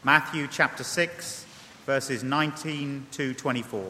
Matthew chapter 6, verses 19 to 24.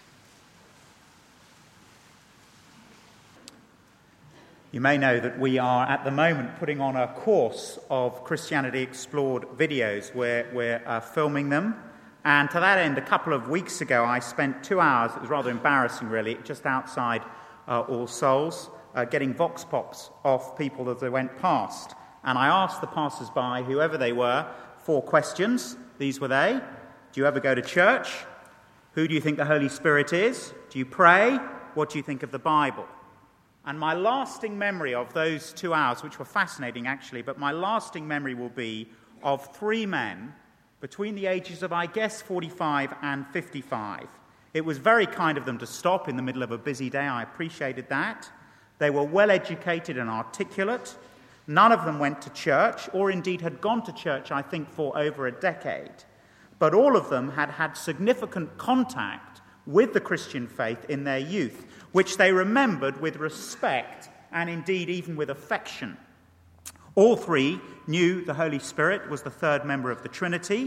You may know that we are at the moment putting on a course of Christianity Explored videos. We're filming them. And to that end, a couple of weeks ago, I spent 2 hours, it was rather embarrassing really, just outside All Souls, getting vox pops off people as they went past. And I asked the passers-by, whoever they were, 4 questions. These were they. Do you ever go to church? Who do you think the Holy Spirit is? Do you pray? What do you think of the Bible? And my lasting memory of those 2 hours, which were fascinating actually, but my lasting memory will be of 3 men between the ages of, I guess, 45 and 55. It was very kind of them to stop in the middle of a busy day. I appreciated that. They were well educated and articulate. None of them went to church, or indeed had gone to church, I think, for over a decade. But all of them had had significant contact with the Christian faith in their youth, which they remembered with respect and indeed even with affection. All 3 knew the Holy Spirit was the third member of the Trinity.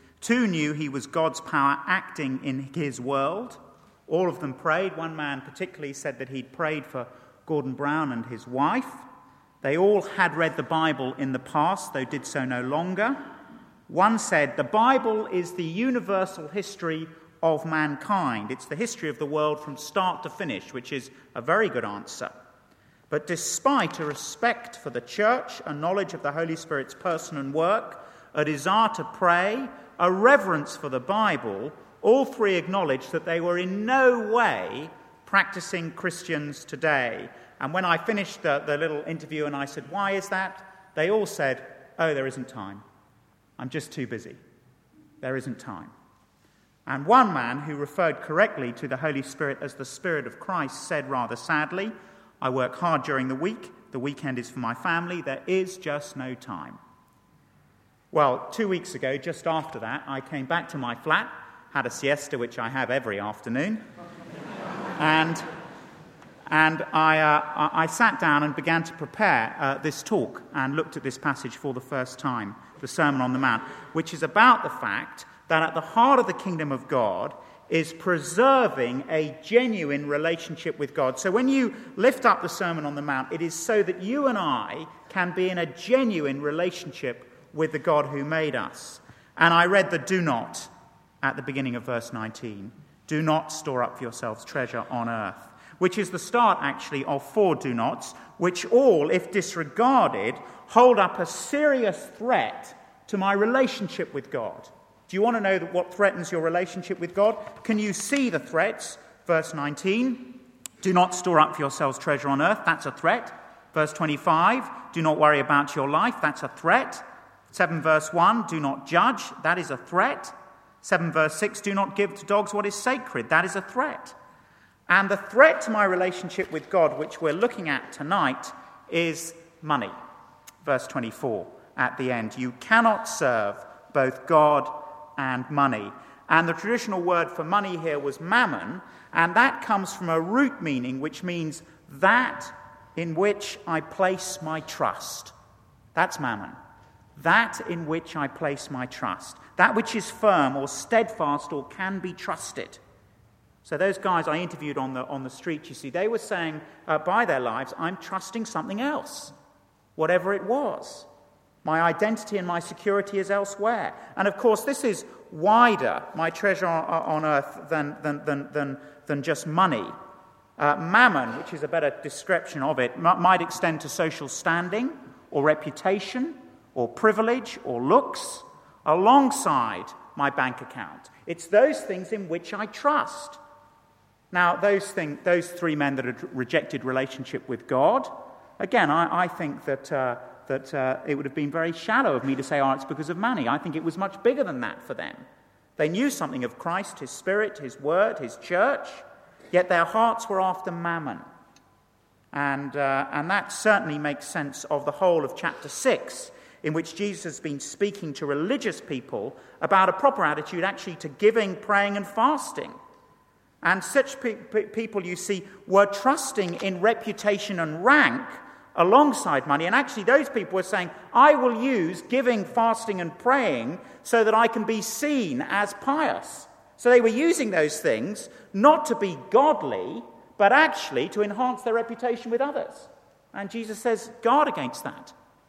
2 knew he was God's power acting in his world. All of them prayed. One man particularly said that he'd prayed for Gordon Brown and his wife. They all had read the Bible in the past, though did so no longer. One said, the Bible is the universal history of mankind. It's the history of the world from start to finish, which is a very good answer. But despite a respect for the church, a knowledge of the Holy Spirit's person and work, a desire to pray, a reverence for the Bible, all 3 acknowledged that they were in no way practicing Christians today. And when I finished the little interview and I said, why is that? They all said, oh, there isn't time. I'm just too busy. There isn't time. And one man who referred correctly to the Holy Spirit as the Spirit of Christ said rather sadly, I work hard during the week. The weekend is for my family. There is just no time. Well, 2 weeks ago, just after that, I came back to my flat, had a siesta, which I have every afternoon, and I sat down and began to prepare this talk and looked at this passage for the first time, the Sermon on the Mount, which is about the fact that at the heart of the kingdom of God is preserving a genuine relationship with God. So when you lift up the Sermon on the Mount, it is so that you and I can be in a genuine relationship with the God who made us. And I read the do not at the beginning of verse 19. Do not store up for yourselves treasure on earth, which is the start actually of 4 do nots, which all, if disregarded, hold up a serious threat to my relationship with God. Do you want to know what threatens your relationship with God? Can you see the threats? Verse 19, do not store up for yourselves treasure on earth. That's a threat. Verse 25, do not worry about your life. That's a threat. 7 verse 1, do not judge. That is a threat. 7 verse 6, do not give to dogs what is sacred. That is a threat. And the threat to my relationship with God, which we're looking at tonight, is money. Verse 24 at the end. You cannot serve both God and money. And the traditional word for money here was mammon, and that comes from a root meaning which means that in which I place my trust. That's mammon. That in which I place my trust. That which is firm or steadfast or can be trusted. So those guys I interviewed on the street, you see, they were saying by their lives, I'm trusting something else, whatever it was. My identity and my security is elsewhere. And of course, this is wider, my treasure on earth, than just money. Mammon, which is a better description of it, might extend to social standing or reputation or privilege or looks alongside my bank account. It's those things in which I trust. Now, those 3 men that had rejected relationship with God, again, I think that it would have been very shallow of me to say, it's because of money. I think it was much bigger than that for them. They knew something of Christ, his Spirit, his word, his church, yet their hearts were after mammon. And that certainly makes sense of the whole of chapter 6, in which Jesus has been speaking to religious people about a proper attitude actually to giving, praying, and fasting. And such people, you see, were trusting in reputation and rank alongside money. And actually those people were saying, I will use giving, fasting and praying so that I can be seen as pious. So they were using those things not to be godly, but actually to enhance their reputation with others. And Jesus says, guard against that.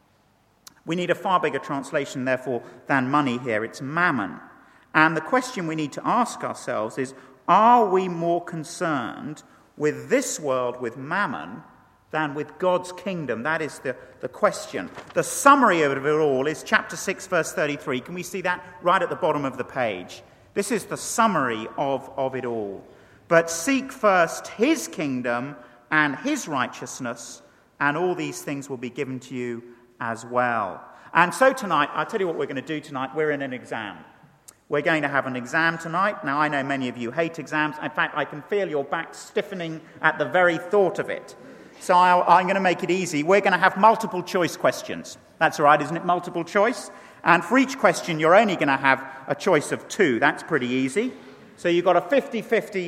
We need a far bigger translation, therefore, than money here. It's mammon. And the question we need to ask ourselves is, are we more concerned with this world, with mammon, than with God's kingdom? That is the question. The summary of it all is chapter 6, verse 33. Can we see that right at the bottom of the page? This is the summary of it all. But seek first his kingdom and his righteousness, and all these things will be given to you as well. And so tonight, I'll tell you what we're going to do tonight. We're in an exam. We're going to have an exam tonight. Now, I know many of you hate exams. In fact, I can feel your back stiffening at the very thought of it. So I'm going to make it easy. We're going to have multiple choice questions. That's all right, isn't it? Multiple choice. And for each question, you're only going to have a choice of 2. That's pretty easy. So you've got a 50-50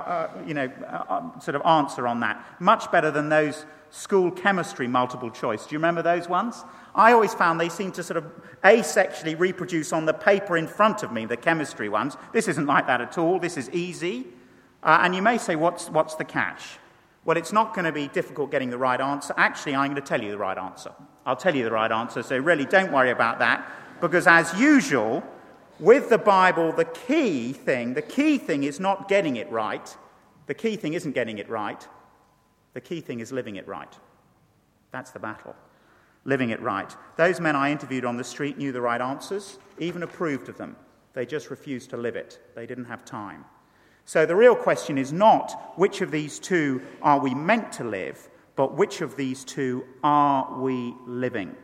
sort of answer on that. Much better than those school chemistry multiple choice. Do you remember those ones? I always found they seemed to sort of asexually reproduce on the paper in front of me, the chemistry ones. This isn't like that at all. This is easy. And you may say, what's the catch? Well, it's not going to be difficult getting the right answer. Actually, I'm going to tell you the right answer. I'll tell you the right answer, so really don't worry about that. Because as usual, with the Bible, the key thing is not getting it right. The key thing isn't getting it right. The key thing is living it right. That's the battle. Living it right. Those men I interviewed on the street knew the right answers, even approved of them. They just refused to live it. They didn't have time. So the real question is not which of these two are we meant to live, but which of these two are we living?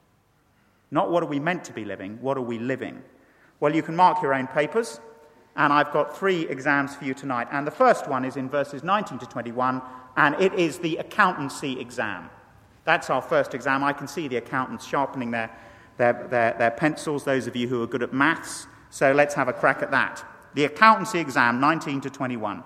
Not what are we meant to be living, what are we living? Well, you can mark your own papers, and I've got 3 exams for you tonight. And the first one is in verses 19 to 21, and it is the accountancy exam. That's our first exam. I can see the accountants sharpening their pencils, those of you who are good at maths. So let's have a crack at that. The accountancy exam, 19 to 21.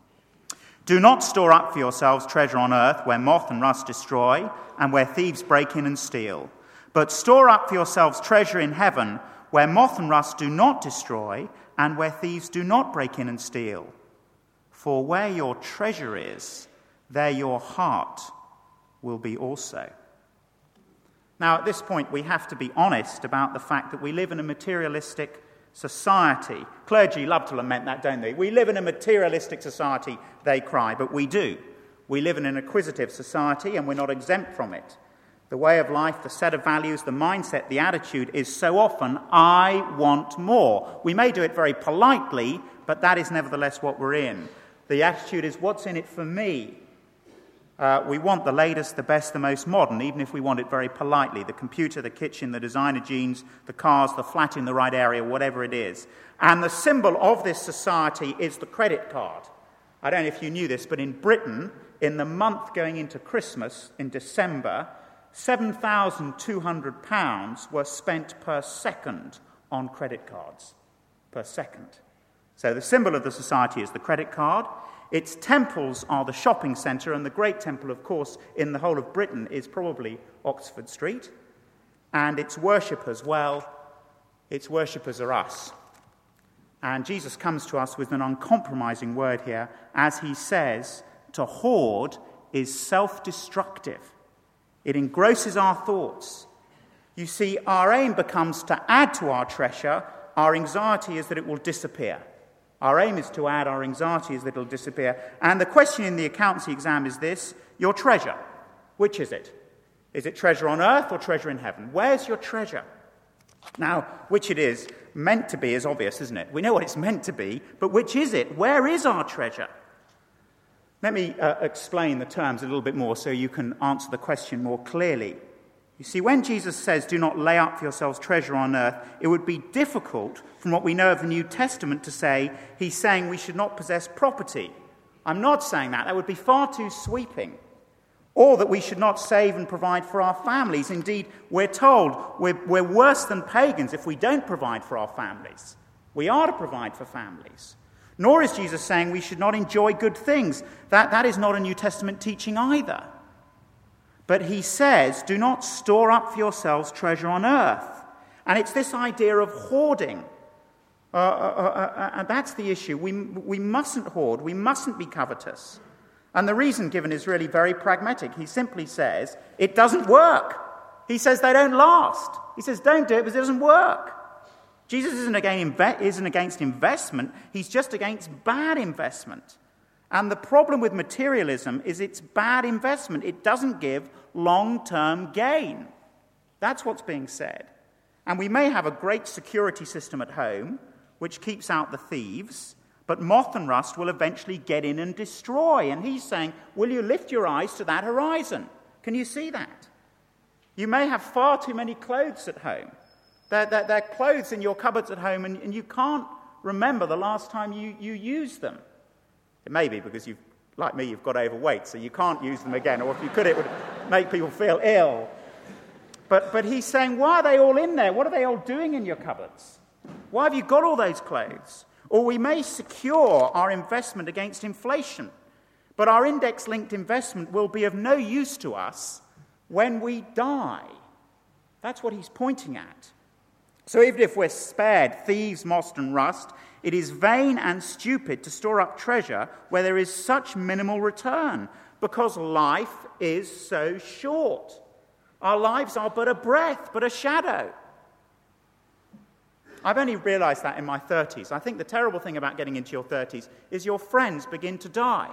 Do not store up for yourselves treasure on earth where moth and rust destroy and where thieves break in and steal. But store up for yourselves treasure in heaven where moth and rust do not destroy and where thieves do not break in and steal. For where your treasure is, there your heart will be also. Now, at this point, we have to be honest about the fact that we live in a materialistic society. Clergy love to lament that, don't they? We live in a materialistic society, they cry, but we do. We live in an acquisitive society, and we're not exempt from it. The way of life, the set of values, the mindset, the attitude is so often, I want more. We may do it very politely, but that is nevertheless what we're in. The attitude is, what's in it for me? We want the latest, the best, the most modern, even if we want it very politely. The computer, the kitchen, the designer jeans, the cars, the flat in the right area, whatever it is. And the symbol of this society is the credit card. I don't know if you knew this, but in Britain, in the month going into Christmas, in December, £7,200 were spent per second on credit cards. Per second. So the symbol of the society is the credit card. Its temples are the shopping centre, and the great temple, of course, in the whole of Britain is probably Oxford Street. And its worshippers, well, its worshippers are us. And Jesus comes to us with an uncompromising word here, as he says, to hoard is self-destructive. It engrosses our thoughts. You see, our aim becomes to add to our treasure. Our anxiety is that it will disappear. Our aim is to add, our anxiety is that it will disappear. And the question in the accountancy exam is this: your treasure. Which is it? Is it treasure on earth or treasure in heaven? Where's your treasure? Now, which it is meant to be is obvious, isn't it? We know what it's meant to be, but which is it? Where is our treasure? Let me explain the terms a little bit more so you can answer the question more clearly. You see, when Jesus says, do not lay up for yourselves treasure on earth, it would be difficult from what we know of the New Testament to say he's saying we should not possess property. I'm not saying that. That would be far too sweeping. Or that we should not save and provide for our families. Indeed, we're told we're worse than pagans if we don't provide for our families. We are to provide for families. Nor is Jesus saying we should not enjoy good things. That is not a New Testament teaching either. But he says, do not store up for yourselves treasure on earth. And it's this idea of hoarding. And that's the issue. We mustn't hoard. We mustn't be covetous. And the reason given is really very pragmatic. He simply says, it doesn't work. He says they don't last. He says, don't do it because it doesn't work. Jesus isn't against investment. He's just against bad investment. And the problem with materialism is it's bad investment. It doesn't give long-term gain. That's what's being said. And we may have a great security system at home, which keeps out the thieves, but moth and rust will eventually get in and destroy. And he's saying, will you lift your eyes to that horizon? Can you see that? You may have far too many clothes at home. There are clothes in your cupboards at home, and you can't remember the last time you used them. It may be because like me, you've got overweight, so you can't use them again. Or if you could, it would make people feel ill. But he's saying, why are they all in there? What are they all doing in your cupboards? Why have you got all those clothes? Or we may secure our investment against inflation, but our index-linked investment will be of no use to us when we die. That's what he's pointing at. So even if we're spared thieves, moth and rust, it is vain and stupid to store up treasure where there is such minimal return, because life is so short. Our lives are but a breath, but a shadow. I've only realized that in my 30s. I think the terrible thing about getting into your 30s is your friends begin to die.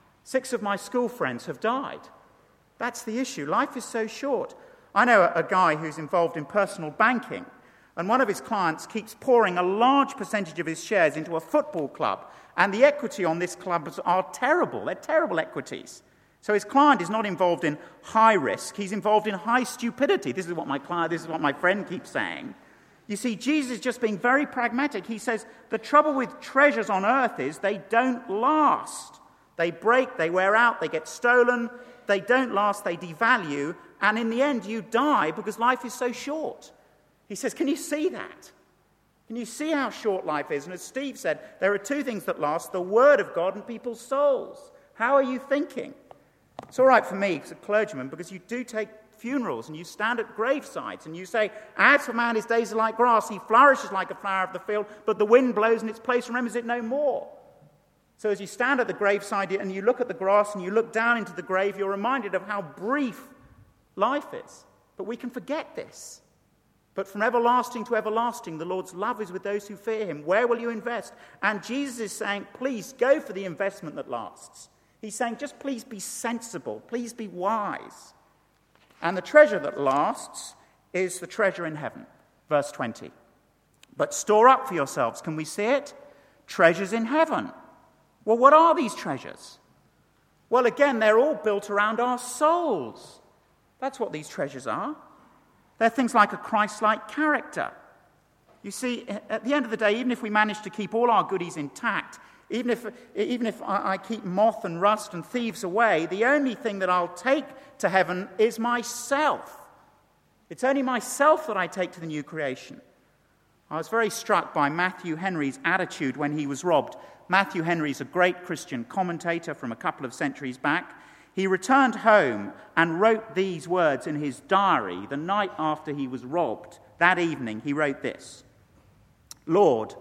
6 of my school friends have died. That's the issue. Life is so short. I know a guy who's involved in personal banking, and one of his clients keeps pouring a large percentage of his shares into a football club, and the equity on this club are terrible. They're terrible equities. So his client is not involved in high risk. He's involved in high stupidity. This is what my friend keeps saying. You see, Jesus is just being very pragmatic. He says the trouble with treasures on earth is they don't last. They break, they wear out, they get stolen, they don't last, they devalue, and in the end you die because life is so short. He says, can you see that? Can you see how short life is? And as Steve said, there are 2 things that last, the word of God and people's souls. How are you thinking? It's all right for me as a clergyman because you do take funerals and you stand at gravesides and you say, as for man, his days are like grass, he flourishes like a flower of the field, but the wind blows in its place and remembers it no more. So as you stand at the graveside and you look at the grass and you look down into the grave, you're reminded of how brief life is. But we can forget this. But from everlasting to everlasting, the Lord's love is with those who fear him. Where will you invest? And Jesus is saying, please go for the investment that lasts. He's saying, just please be sensible. Please be wise. And the treasure that lasts is the treasure in heaven. Verse 20. But store up for yourselves, can we see it? Treasures in heaven. Well, what are these treasures? Well, again, they're all built around our souls. That's what these treasures are. They're things like a Christ-like character. You see, at the end of the day, even if we manage to keep all our goodies intact, even if I keep moth and rust and thieves away, the only thing that I'll take to heaven is myself. It's only myself that I take to the new creation. I was very struck by Matthew Henry's attitude when he was robbed. Matthew Henry's a great Christian commentator from a couple of centuries back. He returned home and wrote these words in his diary the night after he was robbed. That evening, he wrote this: Lord,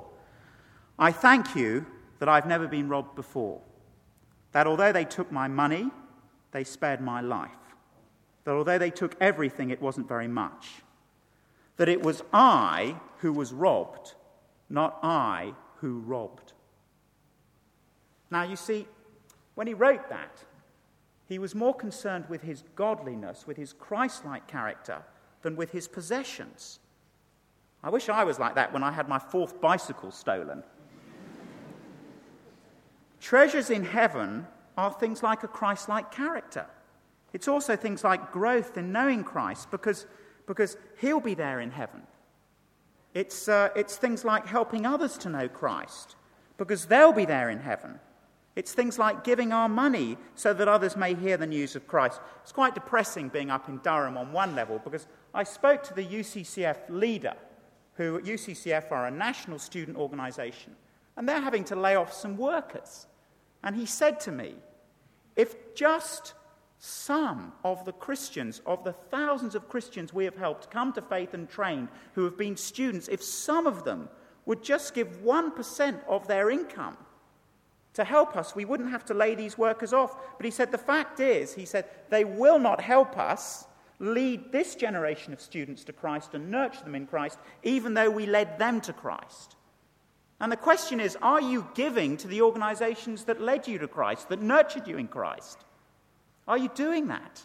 I thank you that I've never been robbed before, that although they took my money, they spared my life, that although they took everything, it wasn't very much, that it was I who was robbed, not I who robbed. Now, you see, when he wrote that, he was more concerned with his godliness, with his Christ-like character, than with his possessions. I wish I was like that when I had my 4th bicycle stolen. Treasures in heaven are things like a Christ-like character. It's also things like growth in knowing Christ, because he'll be there in heaven. It's things like helping others to know Christ, because they'll be there in heaven. It's things like giving our money so that others may hear the news of Christ. It's quite depressing being up in Durham on one level, because I spoke to the UCCF leader, who UCCF are a national student organisation, and they're having to lay off some workers. And he said to me, if just some of the Christians, of the thousands of Christians we have helped come to faith and trained, who have been students, if some of them would just give 1% of their income to help us, we wouldn't have to lay these workers off. But he said, the fact is, he said, they will not help us lead this generation of students to Christ and nurture them in Christ, even though we led them to Christ. And the question is, are you giving to the organizations that led you to Christ, that nurtured you in Christ? Are you doing that?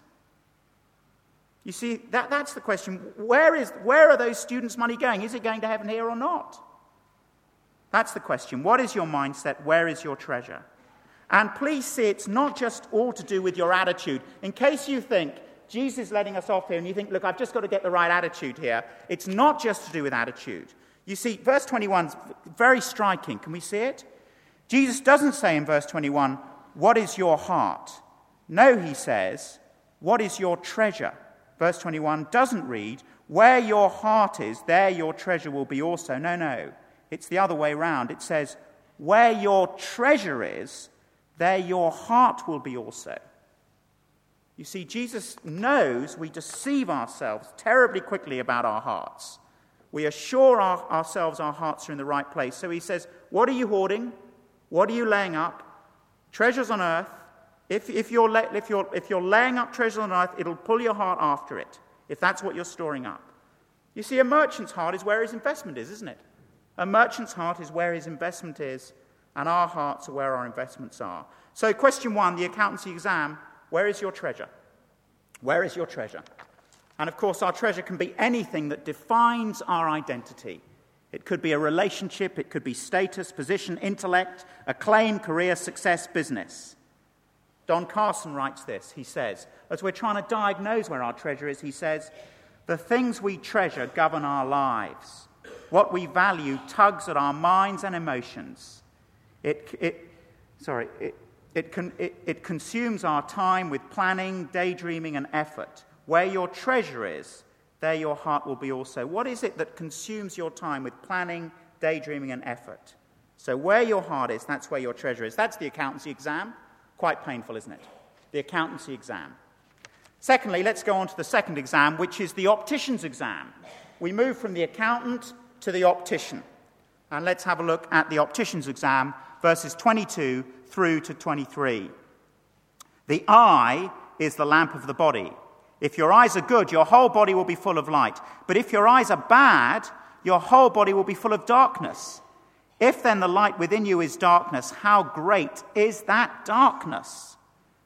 You see, that's the question. Where are those students' money going? Is it going to heaven here or not? That's the question. What is your mindset? Where is your treasure? And please see, it's not just all to do with your attitude. In case you think, Jesus is letting us off here, and you think, look, I've just got to get the right attitude here. It's not just to do with attitude. You see, verse 21 is very striking. Can we see it? Jesus doesn't say in verse 21, what is your heart? No, he says, what is your treasure? Verse 21 doesn't read, where your heart is, there your treasure will be also. No. It's the other way round. It says, where your treasure is, there your heart will be also. You see, Jesus knows we deceive ourselves terribly quickly about our hearts. We assure ourselves our hearts are in the right place. So he says, what are you hoarding? What are you laying up? Treasures on earth. If you're laying up treasures on earth, it'll pull your heart after it, if that's what you're storing up. You see, a merchant's heart is where his investment is, isn't it? A merchant's heart is where his investment is, and our hearts are where our investments are. So question 1, the accountancy exam, where is your treasure? Where is your treasure? And of course, our treasure can be anything that defines our identity. It could be a relationship, it could be status, position, intellect, acclaim, career, success, business. Don Carson writes this. He says, as we're trying to diagnose where our treasure is, he says, the things we treasure govern our lives. What we value tugs at our minds and emotions. It consumes our time with planning, daydreaming, and effort. Where your treasure is, there your heart will be also. What is it that consumes your time with planning, daydreaming, and effort? So where your heart is, that's where your treasure is. That's the accountancy exam. Quite painful, isn't it? The accountancy exam. Secondly, let's go on to the second exam, which is the optician's exam. We move from the accountant to the optician. And let's have a look at the optician's exam, verses 22 through to 23. The eye is the lamp of the body. If your eyes are good, your whole body will be full of light. But if your eyes are bad, your whole body will be full of darkness. If then the light within you is darkness, how great is that darkness?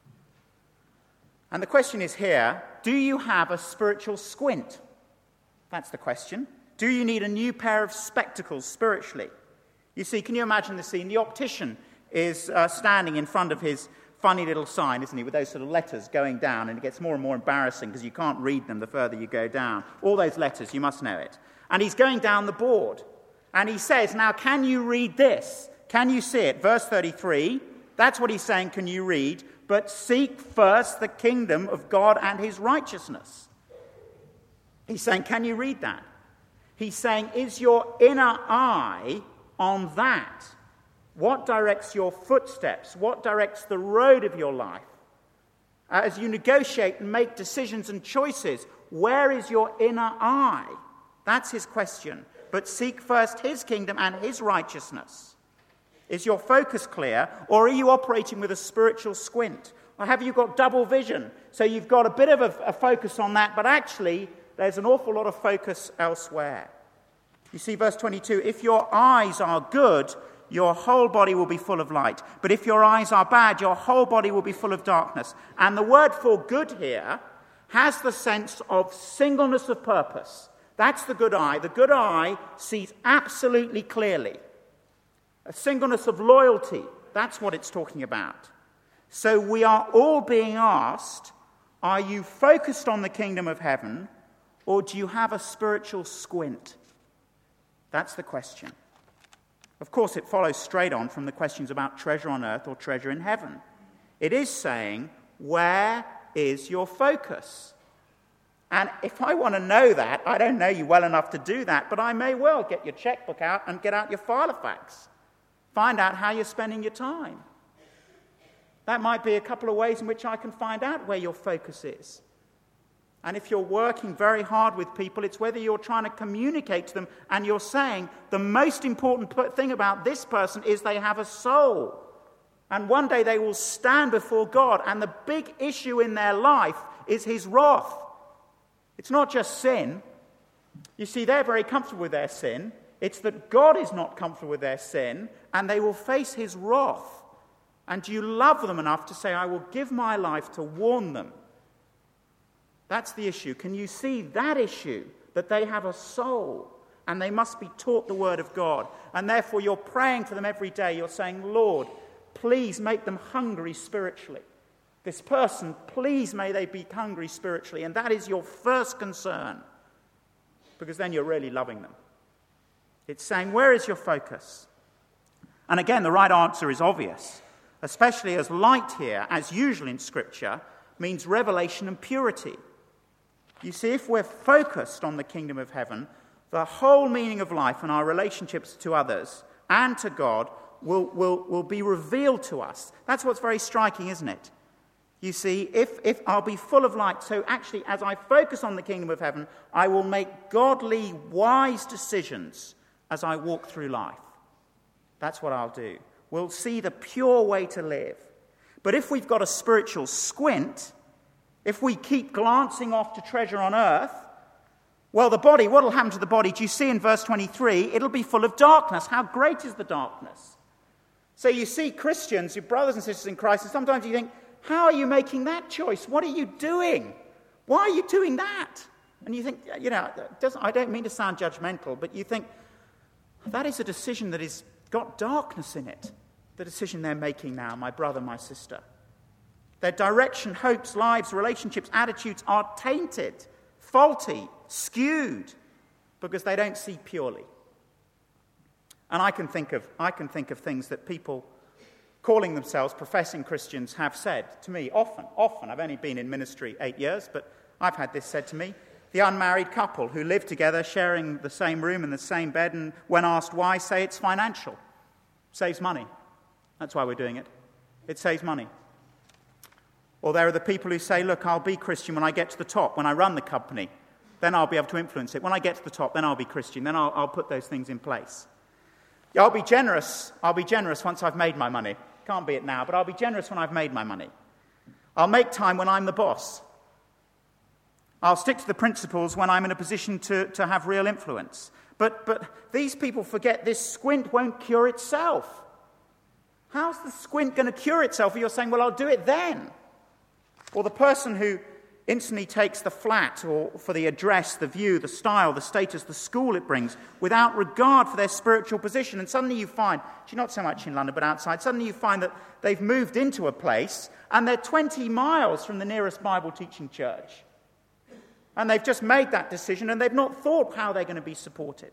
And the question is here, do you have a spiritual squint? That's the question. Do you need a new pair of spectacles spiritually? You see, can you imagine the scene? The optician is standing in front of his funny little sign, isn't he, with those sort of letters going down, and it gets more and more embarrassing because you can't read them the further you go down. All those letters, you must know it. And he's going down the board. And he says, now, can you read this? Can you see it? Verse 33, that's what he's saying, can you read? But seek first the kingdom of God and his righteousness. He's saying, can you read that? He's saying, is your inner eye on that? What directs your footsteps? What directs the road of your life? As you negotiate and make decisions and choices, where is your inner eye? That's his question. But seek first his kingdom and his righteousness. Is your focus clear, or are you operating with a spiritual squint? Or have you got double vision? So you've got a bit of a focus on that, but actually there's an awful lot of focus elsewhere. You see, verse 22, if your eyes are good, your whole body will be full of light. But if your eyes are bad, your whole body will be full of darkness. And the word for good here has the sense of singleness of purpose. That's the good eye. The good eye sees absolutely clearly. A singleness of loyalty. That's what it's talking about. So we are all being asked, are you focused on the kingdom of heaven, or do you have a spiritual squint? That's the question. Of course, it follows straight on from the questions about treasure on earth or treasure in heaven. It is saying, where is your focus? And if I want to know that, I don't know you well enough to do that, but I may well get your checkbook out and get out your Filofax. Find out how you're spending your time. That might be a couple of ways in which I can find out where your focus is. And if you're working very hard with people, it's whether you're trying to communicate to them and you're saying the most important thing about this person is they have a soul. And one day they will stand before God, and the big issue in their life is his wrath. It's not just sin. You see, they're very comfortable with their sin. It's that God is not comfortable with their sin, and they will face his wrath. And do you love them enough to say, I will give my life to warn them? That's the issue. Can you see that issue? That they have a soul, and they must be taught the word of God. And therefore you're praying for them every day. You're saying, Lord, please make them hungry spiritually. This person, please may they be hungry spiritually. And that is your first concern, because then you're really loving them. It's saying, where is your focus? And again, the right answer is obvious, especially as light here, as usual in Scripture, means revelation and purity. You see, if we're focused on the kingdom of heaven, the whole meaning of life and our relationships to others and to God will be revealed to us. That's what's very striking, isn't it? You see, if I'll be full of light, so actually as I focus on the kingdom of heaven, I will make godly, wise decisions as I walk through life. That's what I'll do. We'll see the pure way to live. But if we've got a spiritual squint, if we keep glancing off to treasure on earth, well, the body, what will happen to the body? Do you see in verse 23? It'll be full of darkness. How great is the darkness? So you see Christians, your brothers and sisters in Christ, and sometimes you think, how are you making that choice? What are you doing? Why are you doing that? And you think, I don't mean to sound judgmental, but you think, that is a decision that has got darkness in it. The decision they're making now, my brother, my sister. Their direction, hopes, lives, relationships, attitudes are tainted, faulty, skewed, because they don't see purely. And I can think of things that people calling themselves professing Christians have said to me often. I've only been in ministry 8 years, but I've had this said to me. The unmarried couple who live together, sharing the same room and the same bed, and when asked why, say it's financial. Saves money. That's why we're doing it. It saves money. Or there are the people who say, look, I'll be Christian when I get to the top, when I run the company. Then I'll be able to influence it. When I get to the top, then I'll be Christian. Then I'll put those things in place. Yeah, I'll be generous once I've made my money. Can't be it now, but I'll be generous when I've made my money. I'll make time when I'm the boss. I'll stick to the principles when I'm in a position to have real influence. But these people forget this squint won't cure itself. How's the squint going to cure itself? You're saying, well, I'll do it then. Or the person who instantly takes the flat or for the address, the view, the style, the status, the school it brings, without regard for their spiritual position. And suddenly you find, not so much in London but outside, suddenly you find that they've moved into a place and they're 20 miles from the nearest Bible teaching church. And they've just made that decision and they've not thought how they're going to be supported.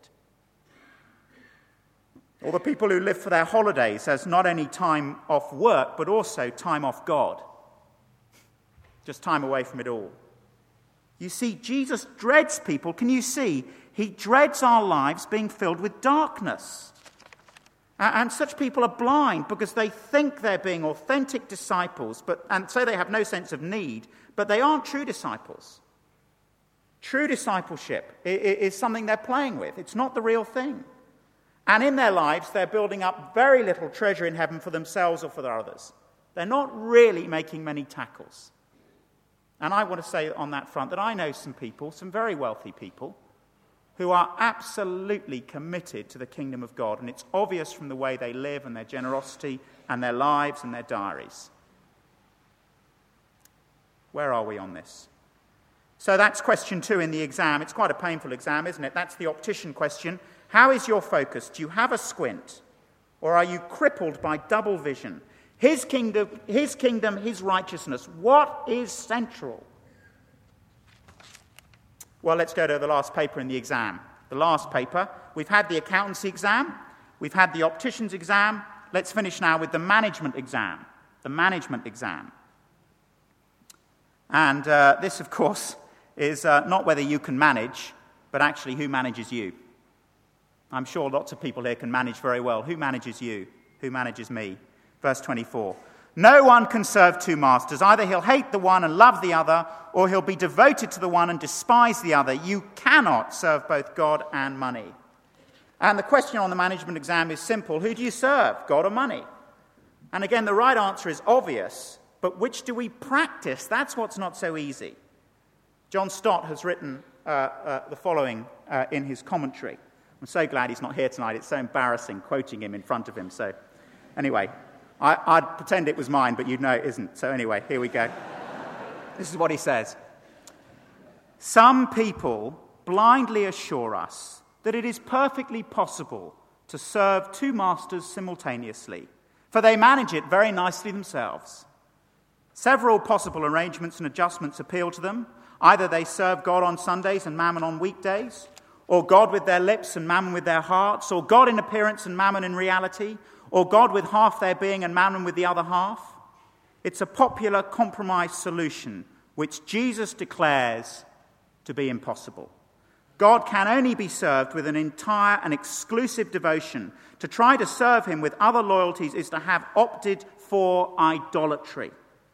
Or the people who live for their holidays as not only time off work but also time off God. Just time away from it all. You see, Jesus dreads people. Can you see? He dreads our lives being filled with darkness. And such people are blind because they think they're being authentic disciples, and so they have no sense of need, but they aren't true disciples. True discipleship is something they're playing with. It's not the real thing. And in their lives, they're building up very little treasure in heaven for themselves or for their others. They're not really making many tackles. And I want to say on that front that I know some people, some very wealthy people, who are absolutely committed to the kingdom of God. And it's obvious from the way they live and their generosity and their lives and their diaries. Where are we on this? So that's question 2 in the exam. It's quite a painful exam, isn't it? That's the optician question. How is your focus? Do you have a squint? Or are you crippled by double vision? His kingdom, his righteousness. What is central? Well, let's go to the last paper in the exam. The last paper. We've had the accountancy exam. We've had the optician's exam. Let's finish now with the management exam. The management exam. And this, of course, is not whether you can manage, but actually who manages you. I'm sure lots of people here can manage very well. Who manages you? Who manages me? Verse 24. No one can serve two masters. Either he'll hate the one and love the other, or he'll be devoted to the one and despise the other. You cannot serve both God and money. And the question on the management exam is simple. Who do you serve, God or money? And again, the right answer is obvious, but which do we practice? That's what's not so easy. John Stott has written the following in his commentary. I'm so glad he's not here tonight. It's so embarrassing quoting him in front of him. So anyway, I'd pretend it was mine, but you'd know it isn't. So anyway, here we go. This is what he says. Some people blindly assure us that it is perfectly possible to serve two masters simultaneously, for they manage it very nicely themselves. Several possible arrangements and adjustments appeal to them. Either they serve God on Sundays and Mammon on weekdays, or God with their lips and Mammon with their hearts, or God in appearance and Mammon in reality, or God with half their being and Mammon with the other half. It's a popular compromise solution which Jesus declares to be impossible. God can only be served with an entire and exclusive devotion. To try to serve him with other loyalties is to have opted for idolatry.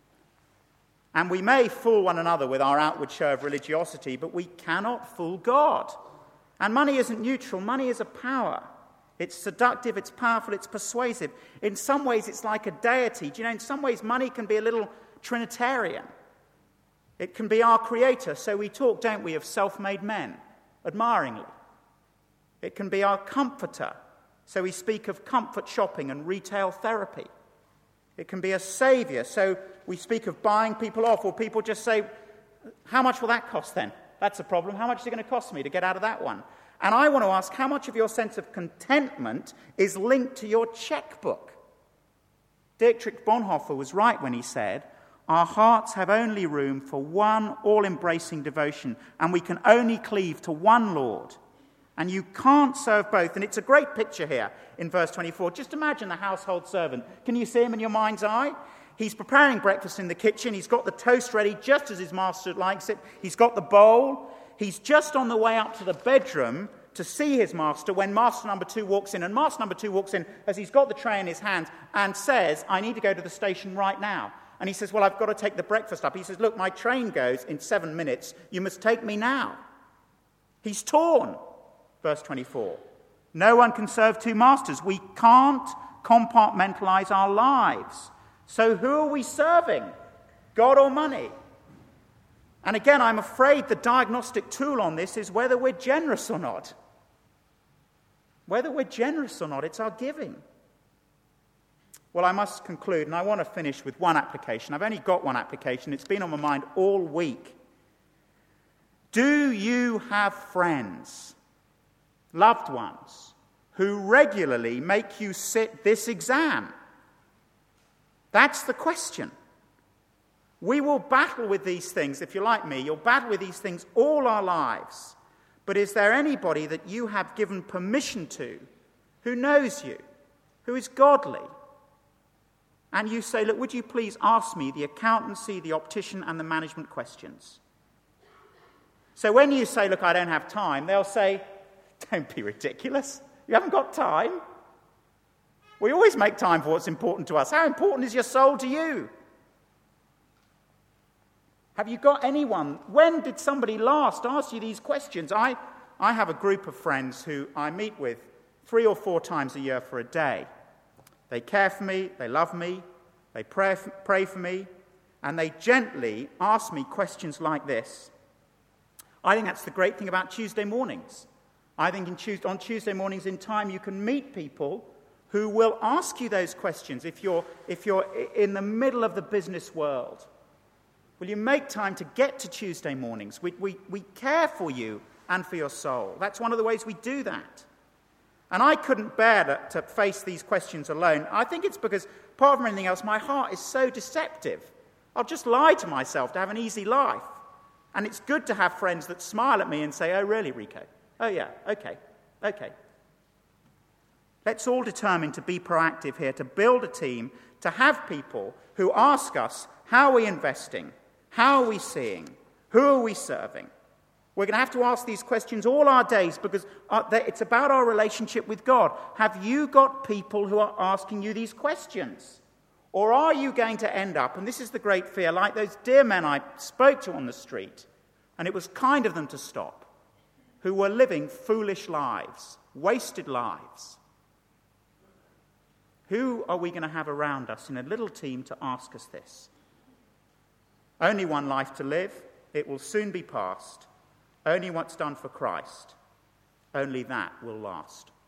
And we may fool one another with our outward show of religiosity, but we cannot fool God. And money isn't neutral. Money is a power. It's seductive, it's powerful, it's persuasive. In some ways, it's like a deity. Do you know, in some ways, money can be a little Trinitarian. It can be our creator. So we talk, don't we, of self-made men, admiringly. It can be our comforter. So we speak of comfort shopping and retail therapy. It can be a saviour. So we speak of buying people off, or people just say, how much will that cost then? That's a problem. How much is it going to cost me to get out of that one? And I want to ask, how much of your sense of contentment is linked to your checkbook? Dietrich Bonhoeffer was right when he said, our hearts have only room for one all-embracing devotion, and we can only cleave to one Lord. And you can't serve both. And it's a great picture here in verse 24. Just imagine the household servant. Can you see him in your mind's eye? He's preparing breakfast in the kitchen. He's got the toast ready just as his master likes it. He's got the bowl. He's just on the way up to the bedroom to see his master when master number 2 walks in. And master number 2 walks in as he's got the tray in his hand and says, I need to go to the station right now. And he says, well, I've got to take the breakfast up. He says, look, my train goes in 7 minutes. You must take me now. He's torn. Verse 24. No one can serve two masters. We can't compartmentalize our lives. So who are we serving? God or money? And again, I'm afraid the diagnostic tool on this is whether we're generous or not. Whether we're generous or not, it's our giving. Well, I must conclude, and I want to finish with one application. I've only got one application. It's been on my mind all week. Do you have friends, loved ones, who regularly make you sit this exam? That's the question. We will battle with these things. If you're like me, you'll battle with these things all our lives. But is there anybody that you have given permission to who knows you, who is godly? And you say, look, would you please ask me the accountancy, the optician, and the management questions? So when you say, look, I don't have time, they'll say, don't be ridiculous. You haven't got time. We always make time for what's important to us. How important is your soul to you? Have you got anyone? When did somebody last ask you these questions? I have a group of friends who I meet with 3 or 4 times a year for a day. They care for me, they love me, they pray for me, and they gently ask me questions like this. I think that's the great thing about Tuesday mornings. I think on Tuesday mornings in time you can meet people who will ask you those questions if you're in the middle of the business world. Will you make time to get to Tuesday mornings? We care for you and for your soul. That's one of the ways we do that. And I couldn't bear to face these questions alone. I think it's because, apart from anything else, my heart is so deceptive. I'll just lie to myself to have an easy life. And it's good to have friends that smile at me and say, oh, really, Rico? Oh, yeah, okay. Let's all determine to be proactive here, to build a team, to have people who ask us, how are we investing? How are we seeing? Who are we serving? We're going to have to ask these questions all our days because it's about our relationship with God. Have you got people who are asking you these questions? Or are you going to end up, and this is the great fear, like those dear men I spoke to on the street, and it was kind of them to stop, who were living foolish lives, wasted lives? Who are we going to have around us in a little team to ask us this? Only one life to live. It will soon be past. Only what's done for Christ. Only that will last.